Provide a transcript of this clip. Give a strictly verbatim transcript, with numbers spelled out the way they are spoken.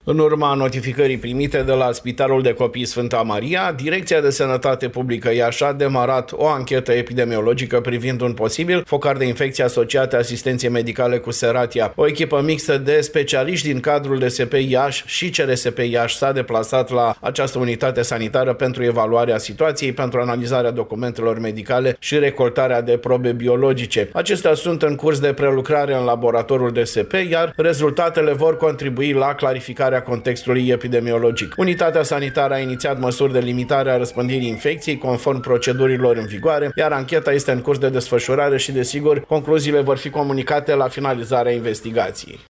În urma notificării primite de la Spitalul de Copii Sfânta Maria, Direcția de Sănătate Publică Iași a demarat o anchetă epidemiologică privind un posibil focar de infecții asociate asistenței medicale cu Seratia. O echipă mixtă de specialiști din cadrul D S P Iași și C R S P Iași s-a deplasat la această unitate sanitară pentru evaluarea situației, pentru analizarea documentelor medicale și recoltarea de probe biologice. Acestea sunt în curs de prelucrare în laboratorul D S P, iar rezultatele vor contribui la clarificarea contextului epidemiologic. Unitatea sanitară a inițiat măsuri de limitare a răspândirii infecției conform procedurilor în vigoare, iar ancheta este în curs de desfășurare și, desigur, concluziile vor fi comunicate la finalizarea investigației.